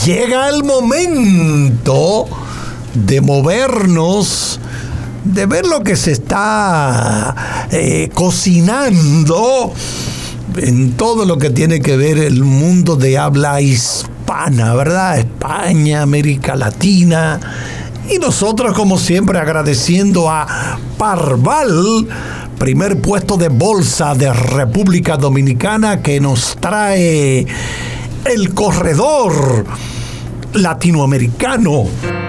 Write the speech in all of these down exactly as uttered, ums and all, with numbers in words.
llega el momento de movernos, de ver lo que se está eh, cocinando en todo lo que tiene que ver el mundo de habla hispana, ¿verdad? España, América Latina. Y nosotros, como siempre, agradeciendo a Parval, primer puesto de bolsa de República Dominicana, que nos trae el corredor latinoamericano.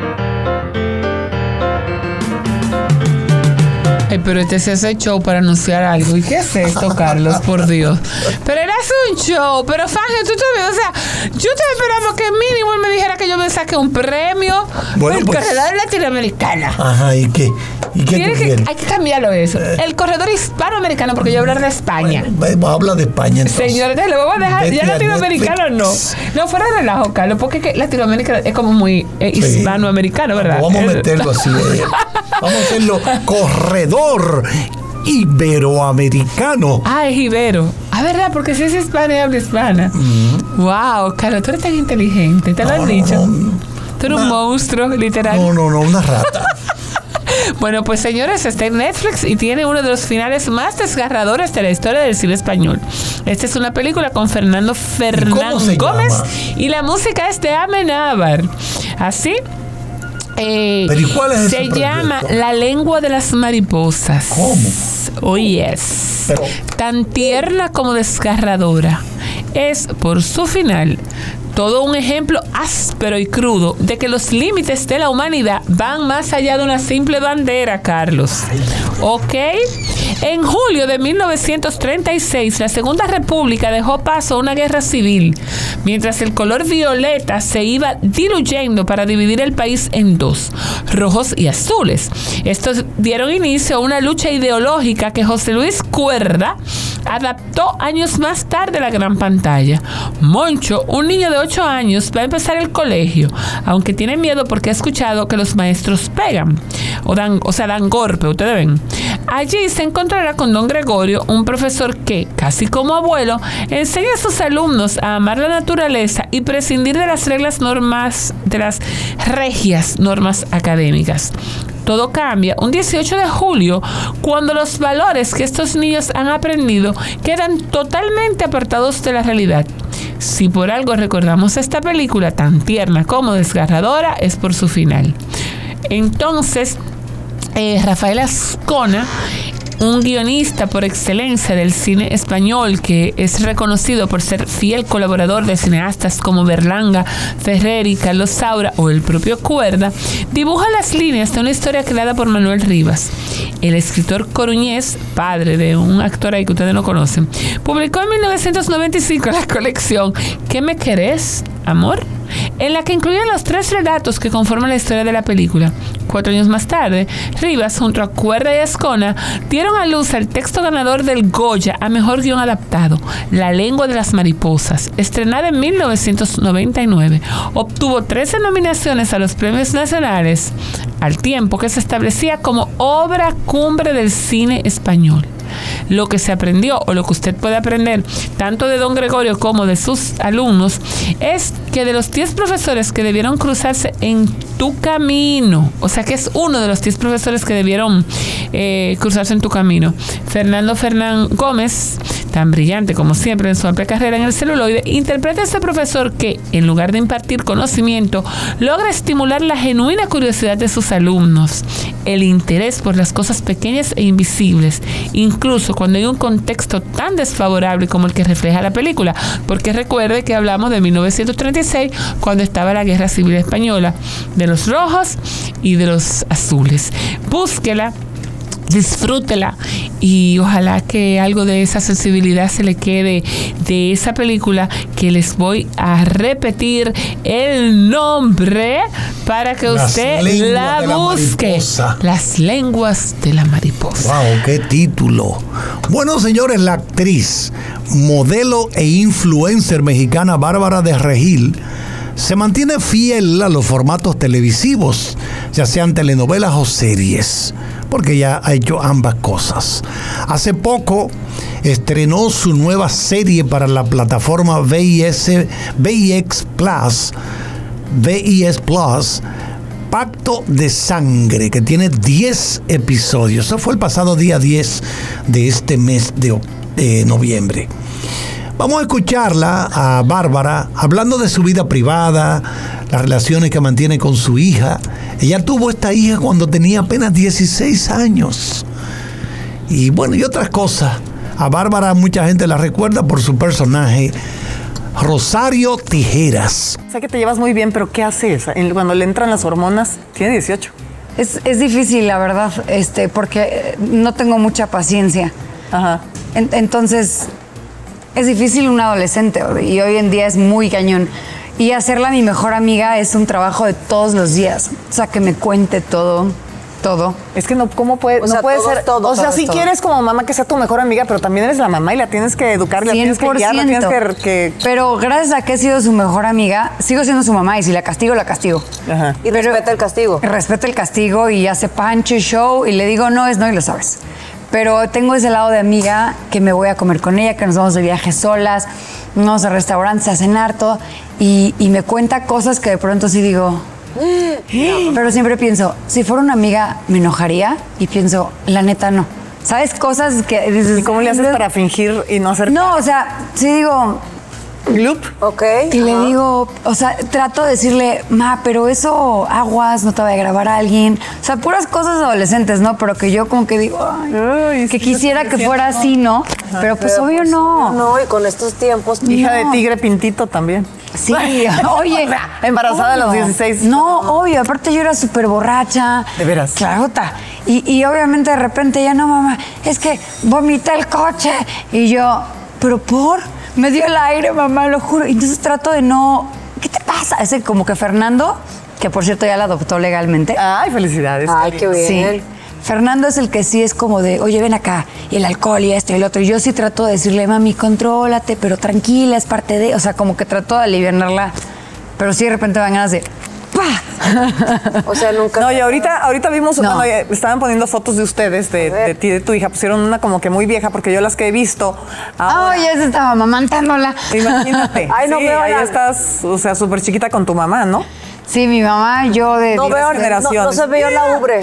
Ay, pero este se hace show para anunciar algo. ¿Y qué es esto, Carlos? Por Dios. Pero él hace un show. Pero, Fangio, tú también, o sea, yo estaba esperando que mínimo él me dijera que yo me saque un premio. Bueno, el pues, corredor latinoamericano. Ajá, ¿y qué? ¿Y qué tú quieres? Hay que cambiarlo eso. El corredor hispanoamericano, porque yo hablar de España. Bueno, habla de España, entonces. Señores, le vamos a dejar. Ya latinoamericano no. No, fuera de relajo, Carlos, porque que Latinoamérica es como muy eh, hispanoamericano, ¿verdad? Vamos a meterlo así. Eh. Vamos a hacerlo corredor iberoamericano. Ah, es ibero. Ah, ¿verdad? Porque si es hispana y habla hispana. Mm. Wow, Carlos, tú eres tan inteligente. ¿Te lo no, han dicho? No, no. Tú eres un monstruo, literal. No, no, no, una rata. Bueno, pues señores, está en Netflix y tiene uno de los finales más desgarradores de la historia del cine español. Esta es una película con Fernando Fernán Gómez llama? Y la música es de Amenábar. Así. Eh, ¿Pero y cuál es se llama La lengua de las mariposas. ¿Cómo? Oh, yes. Pero, tan tierna como desgarradora. Es, por su final, todo un ejemplo áspero y crudo de que los límites de la humanidad van más allá de una simple bandera, Carlos. ¿Ok? En julio de mil novecientos treinta y seis, la Segunda República dejó paso a una guerra civil, mientras el color violeta se iba diluyendo para dividir el país en dos, rojos y azules. Estos dieron inicio a una lucha ideológica que José Luis Cuerda adaptó años más tarde a la gran pantalla. Moncho, un niño de ocho años, va a empezar el colegio, aunque tiene miedo porque ha escuchado que los maestros pegan, o dan, o sea, dan golpe, ustedes ven. Allí se encontrará con don Gregorio, un profesor que, casi como abuelo, enseña a sus alumnos a amar la naturaleza y prescindir de las reglas normas, de las regias normas académicas. Todo cambia un dieciocho de julio, cuando los valores que estos niños han aprendido quedan totalmente apartados de la realidad. Si por algo recordamos esta película tan tierna como desgarradora, es por su final. Entonces, eh, Rafael Azcona, un guionista por excelencia del cine español, que es reconocido por ser fiel colaborador de cineastas como Berlanga, Ferrer y Carlos Saura o el propio Cuerda, dibuja las líneas de una historia creada por Manuel Rivas. El escritor coruñés, padre de un actor ahí que ustedes no conocen, publicó en mil novecientos noventa y cinco la colección ¿Qué me querés, amor?, en la que incluyen los tres relatos que conforman la historia de la película. Cuatro años más tarde, Rivas, junto a Cuerda y Azcona, dieron a luz el texto ganador del Goya a Mejor Guión Adaptado, La lengua de las mariposas, estrenada en mil novecientos noventa y nueve. Obtuvo trece nominaciones a los premios nacionales, al tiempo que se establecía como obra cumbre del cine español. Lo que se aprendió, o lo que usted puede aprender, tanto de don Gregorio como de sus alumnos, es que de los diez profesores que debieron cruzarse en tu camino, o sea que es uno de los diez profesores que debieron eh, cruzarse en tu camino, Fernando Fernán Gómez, tan brillante como siempre en su amplia carrera en el celuloide, interpreta a ese profesor que, en lugar de impartir conocimiento, logra estimular la genuina curiosidad de sus alumnos, el interés por las cosas pequeñas e invisibles, incluso cuando hay un contexto tan desfavorable como el que refleja la película, porque recuerde que hablamos de mil novecientos treinta y seis, cuando estaba la Guerra Civil Española, de los rojos y de los azules. Búsquela, disfrútela y ojalá que algo de esa sensibilidad se le quede de esa película, que les voy a repetir el nombre para que Las usted la busque. La Las lenguas de la mariposa. Wow, qué título. Bueno, señores, la actriz, modelo e influencer mexicana Bárbara de Regil se mantiene fiel a los formatos televisivos, ya sean telenovelas o series, porque ya ha hecho ambas cosas. Hace poco estrenó su nueva serie para la plataforma V I X Plus, V I S Plus, Pacto de Sangre, que tiene diez episodios. Eso fue el pasado día diez de este mes de, de noviembre. Vamos a escucharla a Bárbara hablando de su vida privada, las relaciones que mantiene con su hija. Ella tuvo esta hija cuando tenía apenas dieciséis años. Y bueno, y otras cosas. A Bárbara mucha gente la recuerda por su personaje Rosario Tijeras. Sé que te llevas muy bien, pero ¿qué haces? Cuando le entran las hormonas, tiene dieciocho. Es, es difícil, la verdad, este, porque no tengo mucha paciencia. Ajá. En, entonces, es difícil un adolescente y hoy en día es muy cañón. Y hacerla mi mejor amiga es un trabajo de todos los días. O sea, que me cuente todo, todo. Es que no, ¿cómo puede, O no sea, puede todo, ser? todo, o sea, todo, si todo. quieres como mamá que sea tu mejor amiga, pero también eres la mamá y la tienes que educar, la tienes que guiar, la tienes que, que... Pero gracias a que he sido su mejor amiga, sigo siendo su mamá y si la castigo, la castigo. Ajá. Y respeta el castigo. Respeta el castigo y hace pancho y show y le digo no es no y lo sabes. Pero tengo ese lado de amiga que me voy a comer con ella, que nos vamos de viaje solas, nos vamos a restaurantes a cenar, todo. Y, y me cuenta cosas que de pronto sí digo... Pero siempre pienso, si fuera una amiga me enojaría y pienso, la neta no. ¿Sabes? Cosas que dices... ¿Y cómo le haces para fingir y no hacer... No, o sea, sí digo... Loop. Ok. Y le Ajá. digo, o sea, trato de decirle, ma, pero eso aguas, no te va a grabar a alguien. O sea, puras cosas adolescentes, ¿no? Pero que yo como que digo, ay, Ay, que sí, quisiera sí, que sí, fuera no. así, ¿no? Pero pues Pero, obvio pues, no. No, y con estos tiempos. Hija No. de tigre pintito también. Sí, oye. Embarazada a los obvio. dieciséis. No, obvio. Aparte yo era súper borracha. ¿De veras? Clarota. Y, y obviamente de repente ya no, mamá, es que vomité el coche. Y yo, ¿pero por? Me dio el aire, mamá, lo juro. Y entonces trato de no... ¿Qué te pasa? Es el- como que Fernando, que por cierto ya la adoptó legalmente. Ay, felicidades. Ay, qué bien. Sí. Fernando es el que sí es como de, oye, ven acá, y el alcohol y esto y el otro. Y yo sí trato de decirle, mami, contrólate, pero tranquila, es parte de... O sea, como que trato de aliviarla, pero sí de repente van ganas de... ¡Pah! O sea, nunca. No, y ahorita, ahorita vimos, No. cuando eh, estaban poniendo fotos de ustedes, de, de ti y de tu hija, pusieron una como que muy vieja, porque yo las que he visto. ahora- Ay, ya se estaba mamantándola. Imagínate. Ay, no sí, veo ahí la- estás, o sea, súper chiquita con tu mamá, ¿no? Sí, mi mamá, yo de... No de- veo, no, generaciones. no se veo la ubre.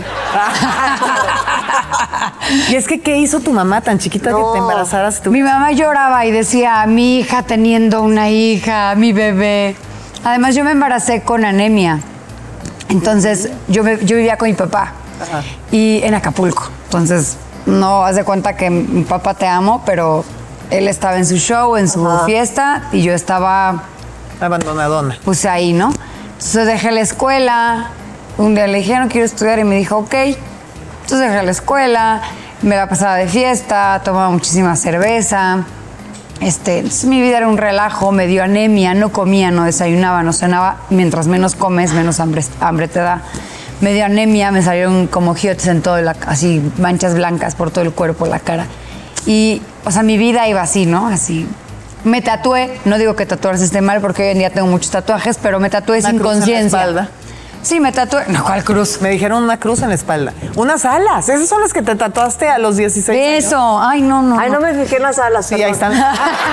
Y es que, ¿qué hizo tu mamá tan chiquita No. que te embarazaras tú? Mi mamá lloraba y decía, mi hija teniendo una hija, mi bebé. Además, yo me embaracé con anemia. Entonces, yo, me- yo vivía con mi papá. Ajá. Y en Acapulco. Entonces, no haz de cuenta que mi papá te amo, pero él estaba en su show, en su Ajá. fiesta, y yo estaba Abandonadona. pues ahí, ¿no? Entonces dejé la escuela, un día le dije, no quiero estudiar, y me dijo, ok. Entonces dejé la escuela, me la pasaba de fiesta, tomaba muchísima cerveza. Este, entonces mi vida era un relajo, me dio anemia, no comía, no desayunaba, no cenaba. Mientras menos comes, menos hambre, hambre te da. Me dio anemia, me salieron como giotes en todo, la, así manchas blancas por todo el cuerpo, la cara. Y, o sea, mi vida iba así, ¿no? Así. Me tatué, no digo que tatuarse esté mal porque hoy en día tengo muchos tatuajes, pero me tatué Una sin cruz en la conciencia. espalda. Sí, me tatué. No, ¿cuál cruz? Me dijeron una cruz en la espalda. Unas alas. Esas son las que te tatuaste a los dieciséis años. Eso. Ay, no, no. Ay, no me fijé en las alas. Sí, ahí perdón. están.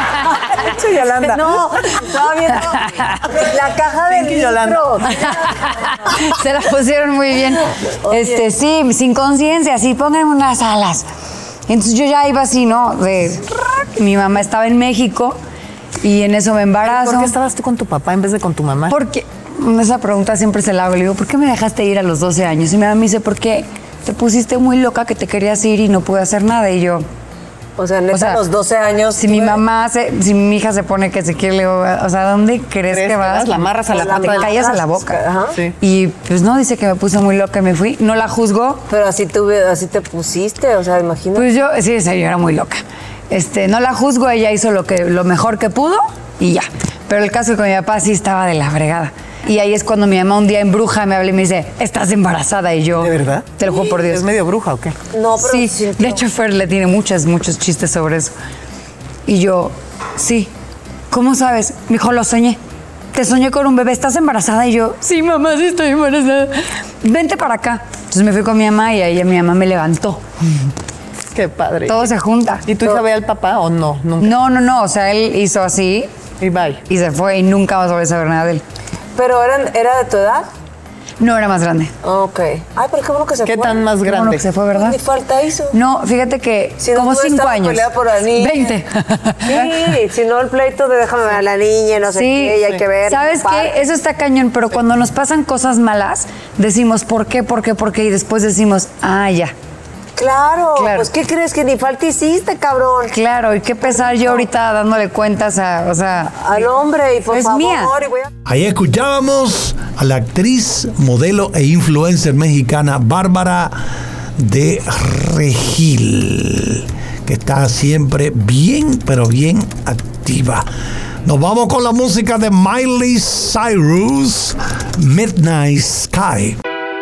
Sí, Yolanda. No, estaba viendo la caja de Pinky Yolanda. litros. Se la pusieron muy bien. Oye. Este, sí, sin conciencia, sí, pónganme unas alas. Entonces yo ya iba así, ¿no? De, mi mamá estaba en México y en eso me embarazo. ¿Por qué estabas tú con tu papá en vez de con tu mamá? Porque esa pregunta siempre se la hago. Le digo, ¿por qué me dejaste ir a los doce años? Y mi mamá me dice, porque te pusiste muy loca que te querías ir y no pude hacer nada. Y yo, O sea, neta, O sea, a los doce años. si mi mamá, se, si mi hija se pone que se quiere, le digo, o sea, ¿dónde crees ¿Crees que que vas? vas? La amarras a la Te pata del- callas a la boca. Ajá. Sí. Y pues no, dice que me puse muy loca y me fui. No la juzgo. Pero así, tuve, así te pusiste, o sea, imagínate. Pues yo, sí, sí, yo era muy loca. Este, no la juzgo, ella hizo lo, que, lo mejor que pudo y ya. Pero el caso es que mi papá sí estaba de la fregada. Y ahí es cuando mi mamá un día en bruja me habla y me dice, estás embarazada. Y yo, ¿De verdad? Te lo juro por Dios. ¿Es medio bruja o qué? no, pero Sí, sintió- de hecho Fer le tiene muchos, muchos chistes sobre eso. Y yo, sí. ¿Cómo sabes? Me dijo, lo soñé. Te soñé con un bebé, ¿estás embarazada? Y yo, sí, mamá, sí estoy embarazada. Vente para acá. Entonces me fui con mi mamá y ahí mi mamá me levantó. Qué padre. Todo se junta. ¿Y tu hija ve al papá o no? Nunca. No, no, no. O sea, él hizo así Y bye. y se fue y nunca vas a volver a saber nada de él. ¿Pero eran, era de tu edad? No, era más grande. Ok. Ay, pero qué bueno que se ¿Qué fue. tan más Qué bueno grande? que se fue, ¿verdad? Ni falta hizo. No, fíjate que Si no, como tú cinco estabas años. peleada por la niña. Veinte. Sí, si no el pleito de déjame ver a la niña, no sé Sí, qué, y hay que ver. ¿sabes qué? Eso está cañón, pero cuando nos pasan cosas malas, decimos ¿por qué, por qué, por qué? Y después decimos, ah, ya. Claro, Claro. pues ¿qué crees que ni falta hiciste, cabrón? Claro, y qué pesar yo ahorita dándole cuentas a, o sea... Al hombre, y por Es favor, mía. y voy a... Ahí escuchábamos a la actriz, modelo e influencer mexicana Bárbara de Regil, que está siempre bien, pero bien activa. Nos vamos con la música de Miley Cyrus, Midnight Sky.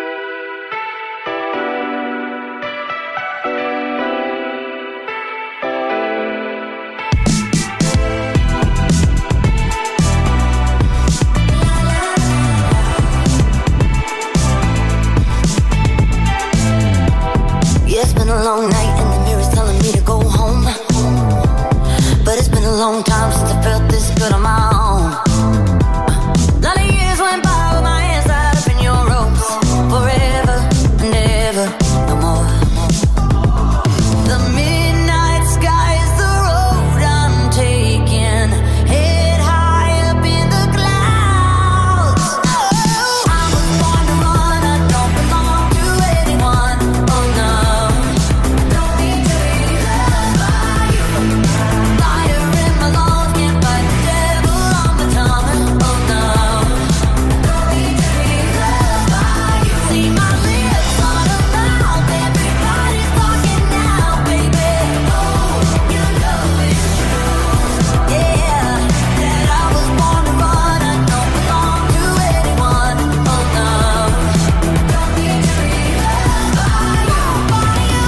Yeah, it's been a long night and the mirror's telling me to go home. But it's been a long time since I felt this good on my own. A lot of years went by with my hands tied up in your ropes. Forever and ever, no more. The midnight sky is the road I'm taking. Head high up in the clouds. Oh, I was born to run, I don't belong to anyone. Oh no. Don't need to be loved by you. Fire in my lungs, can't fight the devil on my tongue. Oh no. Don't need to be loved by you. See my lips on a mouth, everybody's talking now, baby. Oh, you know it's true. Yeah, that I was born to run, I don't belong to anyone. Oh no. Don't need to be loved by you, by you.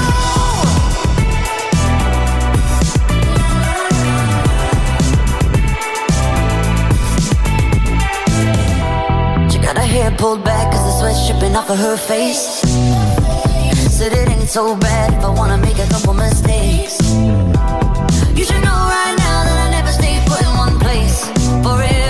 She got her hair pulled back cause the sweat's dripping off of her face. Said it ain't so bad if I wanna make a couple mistakes. You should know right now that I never stay put in one place forever.